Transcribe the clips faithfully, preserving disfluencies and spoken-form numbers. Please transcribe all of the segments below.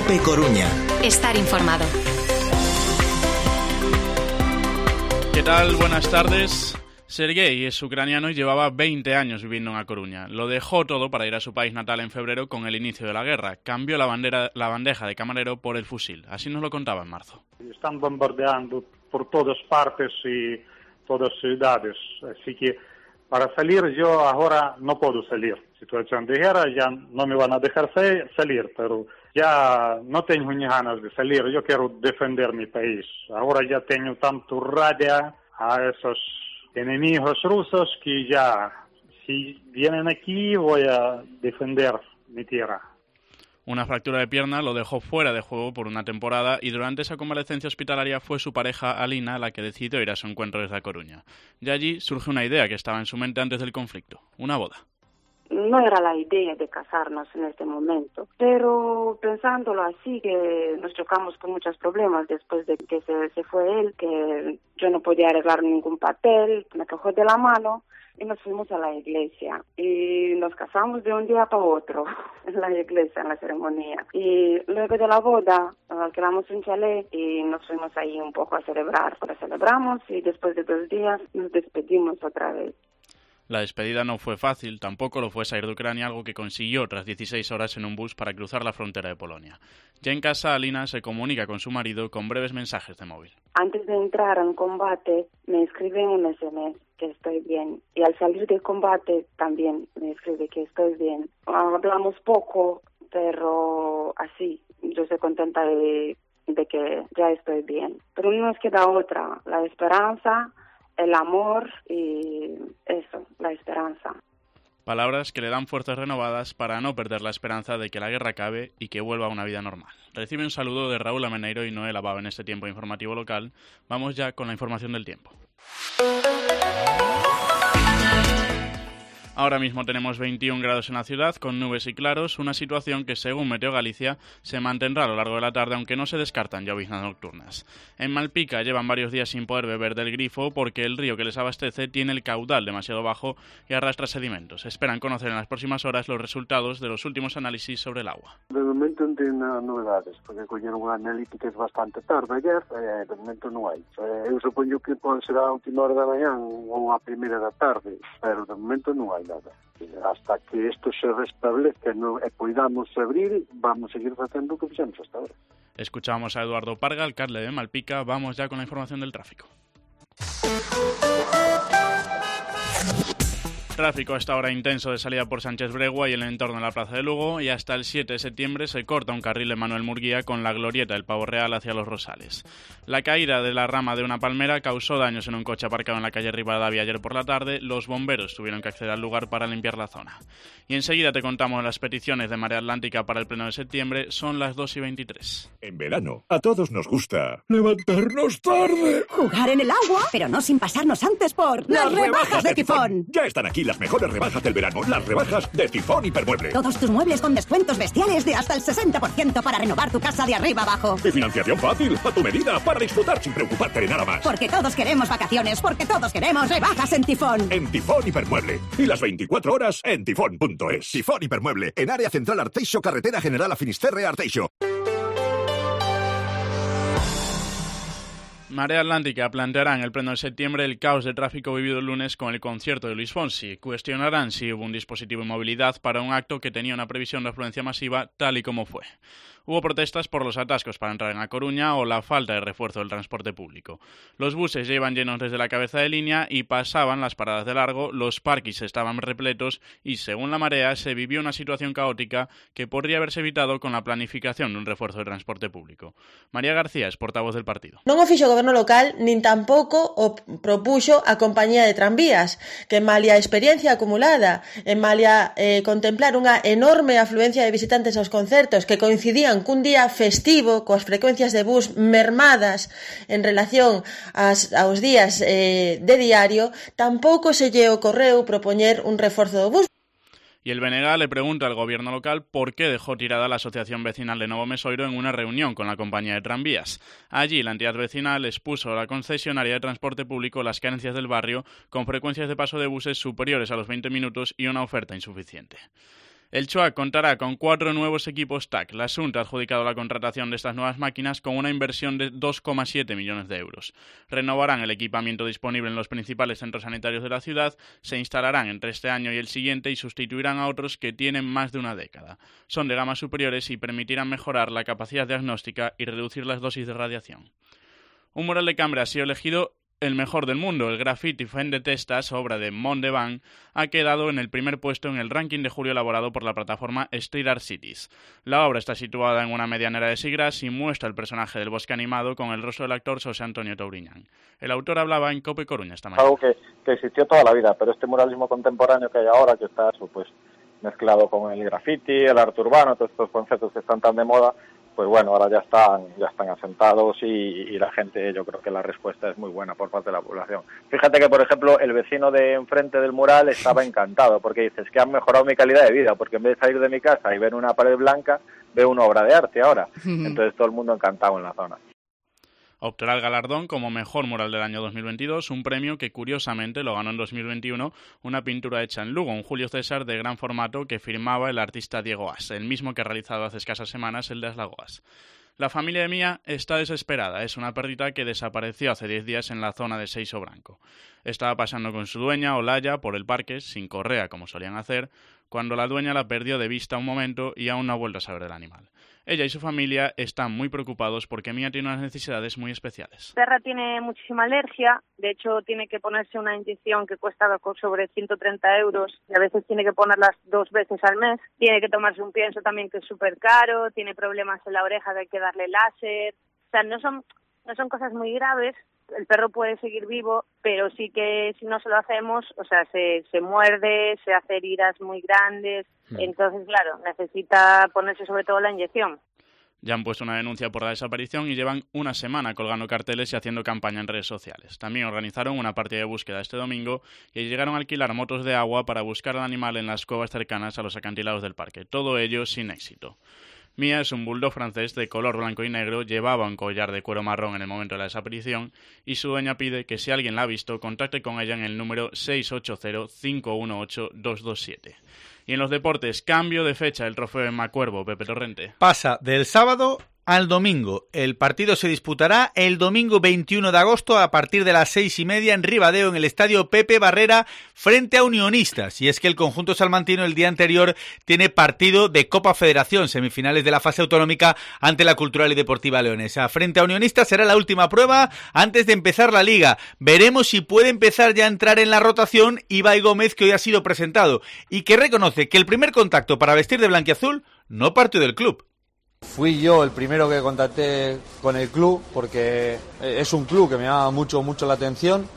Cope Coruña. Estar informado. ¿Qué tal? Buenas tardes. Sergei es ucraniano y llevaba veinte años viviendo en A Coruña. Lo dejó todo para ir a su país natal en febrero con el inicio de la guerra. Cambió la, bandera, la bandeja de camarero por el fusil. Así nos lo contaba en marzo. Están bombardeando por todas partes y todas ciudades. Así que para salir yo ahora no puedo salir. Situación de guerra, ya no me van a dejar salir, pero ya no tengo ni ganas de salir. Yo quiero defender mi país. Ahora ya tengo tanto rabia a esos enemigos rusos que ya, si vienen aquí, voy a defender mi tierra. Una fractura de pierna lo dejó fuera de juego por una temporada y durante esa convalecencia hospitalaria fue su pareja Alina la que decidió ir a su encuentro desde A Coruña. Y allí surge una idea que estaba en su mente antes del conflicto, una boda. No era la idea de casarnos en este momento, pero pensándolo así, que nos chocamos con muchos problemas después de que se, se fue él, que yo no podía arreglar ningún papel, me cogió de la mano y nos fuimos a la iglesia y nos casamos de un día para otro en la iglesia, en la ceremonia. Y luego de la boda alquilamos un chalet y nos fuimos ahí un poco a celebrar. Ahora celebramos y después de dos días nos despedimos otra vez. La despedida no fue fácil, tampoco lo fue salir de Ucrania, algo que consiguió tras dieciséis horas en un bus para cruzar la frontera de Polonia. Ya en casa, Alina se comunica con su marido con breves mensajes de móvil. Antes de entrar en combate, me escribe un ese eme ese que estoy bien. Y al salir del combate, también me escribe que estoy bien. Hablamos poco, pero así, yo estoy contenta de, de que ya estoy bien. Pero no nos queda otra, la esperanza, el amor y eso, la esperanza. Palabras que le dan fuerzas renovadas para no perder la esperanza de que la guerra acabe y que vuelva a una vida normal. Recibe un saludo de Raúl Ameneiro y Noel Abao en este tiempo informativo local. Vamos ya con la información del tiempo. Ahora mismo tenemos veintiún grados en la ciudad, con nubes y claros, una situación que, según Meteo Galicia, se mantendrá a lo largo de la tarde, aunque no se descartan lloviznas nocturnas. En Malpica llevan varios días sin poder beber del grifo porque el río que les abastece tiene el caudal demasiado bajo y arrastra sedimentos. Esperan conocer en las próximas horas los resultados de los últimos análisis sobre el agua. De momento non ten novedades, porque colleron unha analítica bastante tarde ayer, e de momento non hai. Eu supoño que pode ser a última hora da mañá ou a primeira da tarde, pero de momento non hai nada. Hasta que isto se restablezca no, e poidamos abrir, vamos a seguir facendo o que fixemos hasta ahora. Escuchamos a Eduardo Parga, alcalde de Malpica. Vamos ya con la información del tráfico. Tráfico a esta hora intenso de salida por Sánchez Bregua y el entorno de la Plaza de Lugo, y hasta el siete de septiembre se corta un carril de Manuel Murguía con la glorieta del Pavo Real hacia Los Rosales. La caída de la rama de una palmera causó daños en un coche aparcado en la calle Rivadavia ayer por la tarde. Los bomberos tuvieron que acceder al lugar para limpiar la zona. Y enseguida te contamos las peticiones de Marea Atlántica para el pleno de septiembre. Son las dos y veintitrés. En verano, a todos nos gusta levantarnos tarde, jugar en el agua, pero no sin pasarnos antes por las, las rebajas, rebajas de, de Tifón. Tifón. Ya están aquí las mejores rebajas del verano, las rebajas de Tifón Hipermueble. Todos tus muebles con descuentos bestiales de hasta el sesenta por ciento para renovar tu casa de arriba abajo. Y financiación fácil, a tu medida, para disfrutar sin preocuparte de nada más. Porque todos queremos vacaciones, porque todos queremos rebajas en Tifón. En Tifón Hipermueble. Y las veinticuatro horas en tifón punto es. Tifón Hipermueble, en área central Arteixo, carretera general a Finisterre, Arteixo. Marea Atlántica planteará en el pleno de septiembre el caos de tráfico vivido el lunes con el concierto de Luis Fonsi. Cuestionarán si hubo un dispositivo de movilidad para un acto que tenía una previsión de afluencia masiva tal y como fue. Hubo protestas por los atascos para entrar en A Coruña o la falta de refuerzo del transporte público. Los buses ya iban llenos desde la cabeza de línea y pasaban las paradas de largo, los parkings estaban repletos y, según la Marea, se vivió una situación caótica que podría haberse evitado con la planificación de un refuerzo del transporte público. María García es portavoz del partido. Non o fixo o goberno local nin tampouco o propuxo a compañía de tranvías, que malia a experiencia acumulada, en malia eh, contemplar unha enorme afluencia de visitantes aos concertos que coincidían cun día festivo coas frecuencias de bus mermadas en relación ás, aos días eh, de diario, tampouco se lle ocorreu propoñer un reforzo do bus. Y el B N G le pregunta al gobierno local por qué dejó tirada la Asociación Vecinal de Novo Mesoiro en una reunión con la compañía de tranvías. Allí, la entidad vecinal expuso a la concesionaria de transporte público las carencias del barrio, con frecuencias de paso de buses superiores a los veinte minutos y una oferta insuficiente. El C H O A contará con cuatro nuevos equipos T A C. La Xunta ha adjudicado la contratación de estas nuevas máquinas con una inversión de dos coma siete millones de euros. Renovarán el equipamiento disponible en los principales centros sanitarios de la ciudad, se instalarán entre este año y el siguiente y sustituirán a otros que tienen más de una década. Son de gamas superiores y permitirán mejorar la capacidad diagnóstica y reducir las dosis de radiación. Un mural de Cambre ha sido elegido el mejor del mundo. El graffiti Fen de Testas, obra de Mont de Van, ha quedado en el primer puesto en el ranking de julio elaborado por la plataforma Street Art Cities. La obra está situada en una medianera de Sigras y muestra el personaje del bosque animado con el rostro del actor José Antonio Touriñán. El autor hablaba en COPE Coruña esta mañana. Algo que, que existió toda la vida, pero este muralismo contemporáneo que hay ahora, que está pues mezclado con el graffiti, el arte urbano, todos estos conceptos que están tan de moda, pues bueno, ahora ya están ya están asentados y, y la gente, yo creo que la respuesta es muy buena por parte de la población. Fíjate que, por ejemplo, el vecino de enfrente del mural estaba encantado, porque dices que han mejorado mi calidad de vida, porque en vez de salir de mi casa y ver una pared blanca, veo una obra de arte ahora. Entonces todo el mundo encantado en la zona. Obtendrá el galardón como mejor mural del año dos mil veintidós, un premio que curiosamente lo ganó en dos mil veintiuno una pintura hecha en Lugo, un Julio César de gran formato que firmaba el artista Diego As, el mismo que ha realizado hace escasas semanas el de As Lagoas. La familia de Mía está desesperada. Es una perrita que desapareció hace diez días en la zona de Seixo Branco. Estaba pasando con su dueña, Olaya, por el parque, sin correa como solían hacer, cuando la dueña la perdió de vista un momento y aún no ha vuelto a saber del animal. Ella y su familia están muy preocupados porque Mía tiene unas necesidades muy especiales. Terra tiene muchísima alergia, de hecho tiene que ponerse una inyección que cuesta sobre ciento treinta euros y a veces tiene que ponerlas dos veces al mes. Tiene que tomarse un pienso también que es súper caro, tiene problemas en la oreja que hay que darle láser. O sea, no son, no son cosas muy graves. El perro puede seguir vivo, pero sí que si no se lo hacemos, o sea, se, se muerde, se hace heridas muy grandes. Entonces, claro, necesita ponerse sobre todo la inyección. Ya han puesto una denuncia por la desaparición y llevan una semana colgando carteles y haciendo campaña en redes sociales. También organizaron una partida de búsqueda este domingo y llegaron a alquilar motos de agua para buscar al animal en las cuevas cercanas a los acantilados del parque. Todo ello sin éxito. Mía es un bulldog francés de color blanco y negro, llevaba un collar de cuero marrón en el momento de la desaparición y su dueña pide que si alguien la ha visto contacte con ella en el número seis ocho cero, cinco uno ocho, dos dos siete. Y en los deportes, cambio de fecha el trofeo en Macuervo, Pepe Torrente. Pasa del sábado al domingo. El partido se disputará el domingo veintiuno de agosto a partir de las seis y media en Ribadeo, en el estadio Pepe Barrera, frente a Unionistas. Y es que el conjunto salmantino el día anterior tiene partido de Copa Federación, semifinales de la fase autonómica ante la Cultural y Deportiva Leonesa. Frente a Unionistas será la última prueba antes de empezar la liga. Veremos si puede empezar ya a entrar en la rotación Ibai Gómez, que hoy ha sido presentado y que reconoce que el primer contacto para vestir de blanquiazul no partió del club. Fui yo el primero que contacté con el club porque es un club que me llama mucho, mucho la atención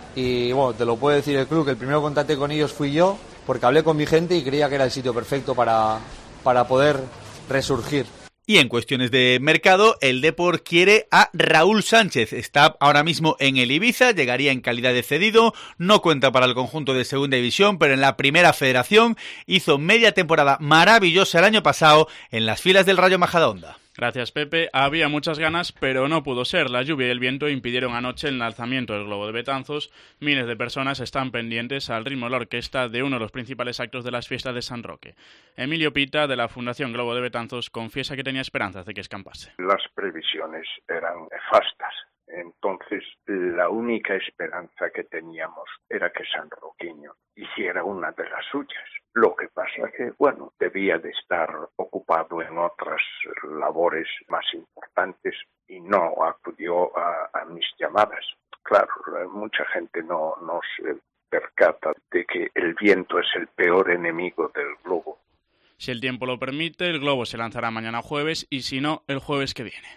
y bueno, te lo puede decir el club, que el primero que contacté con ellos fui yo porque hablé con mi gente y creía que era el sitio perfecto para, para poder resurgir. Y en cuestiones de mercado, el Depor quiere a Raúl Sánchez. Está ahora mismo en el Ibiza, llegaría en calidad de cedido, no cuenta para el conjunto de Segunda División, pero en la Primera Federación hizo media temporada maravillosa el año pasado en las filas del Rayo Majadahonda. Gracias, Pepe. Había muchas ganas, pero no pudo ser. La lluvia y el viento impidieron anoche el lanzamiento del Globo de Betanzos. Miles de personas están pendientes al ritmo de la orquesta de uno de los principales actos de las fiestas de San Roque. Emilio Pita, de la Fundación Globo de Betanzos, confiesa que tenía esperanzas de que escampase. Las previsiones eran nefastas. Entonces, la única esperanza que teníamos era que San Roquiño hiciera una de las suyas. Lo que pasa que, bueno, debía de estar ocupado en otras labores más importantes y no acudió a, a mis llamadas. Claro, mucha gente no, no se percata de que el viento es el peor enemigo del globo. Si el tiempo lo permite, el globo se lanzará mañana jueves y si no, el jueves que viene.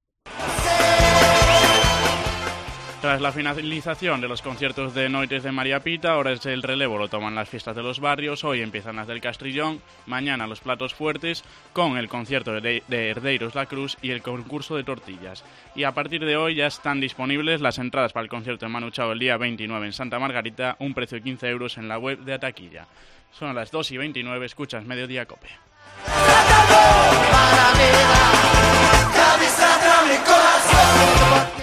Tras la finalización de los conciertos de Noites de María Pita, ahora es el relevo, lo toman las fiestas de los barrios, hoy empiezan las del Castrillón, mañana los platos fuertes, con el concierto de, de Herdeiros La Cruz y el concurso de tortillas. Y a partir de hoy ya están disponibles las entradas para el concierto de Manu Chao el día veintinueve en Santa Margarita, un precio de quince euros en la web de Ataquilla. Son las dos y veintinueve, escuchas Mediodía Cope. Para